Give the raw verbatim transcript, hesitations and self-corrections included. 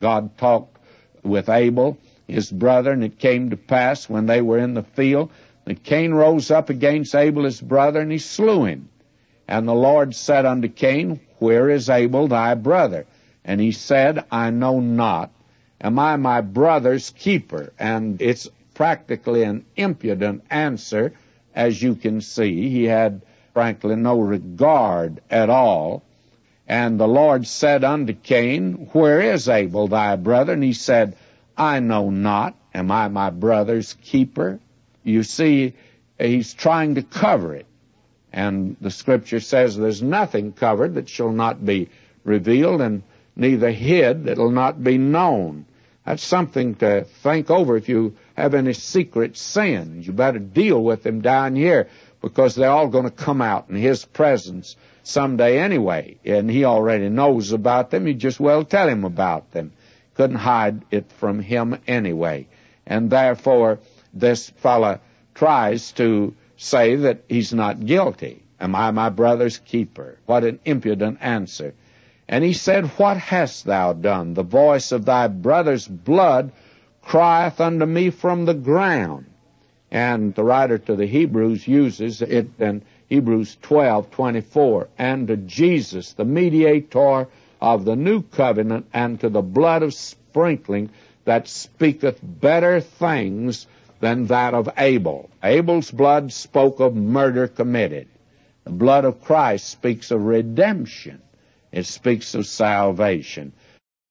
God talked with Abel, his brother, and it came to pass when they were in the field that Cain rose up against Abel his brother, and he slew him. And the Lord said unto Cain, Where is Abel thy brother? And he said, I know not. Am I my brother's keeper? And it's practically an impudent answer, as you can see. He had, frankly, no regard at all. And the Lord said unto Cain, Where is Abel thy brother? And he said, I know not. Am I my brother's keeper? You see, he's trying to cover it. And the Scripture says there's nothing covered that shall not be revealed, and neither hid that will not be known. That's something to think over. If you have any secret sins, you better deal with them down here, because they're all going to come out in His presence someday anyway. And He already knows about them. You just well tell Him about them. Couldn't hide it from Him anyway. And therefore, this fellow tries to say that he's not guilty. Am I my brother's keeper? What an impudent answer. And he said, What hast thou done? The voice of thy brother's blood crieth unto me from the ground. And the writer to the Hebrews uses it in Hebrews twelve twenty-four. And to Jesus, the mediator of the new covenant, and to the blood of sprinkling that speaketh better things than that of Abel. Abel's blood spoke of murder committed. The blood of Christ speaks of redemption. It speaks of salvation.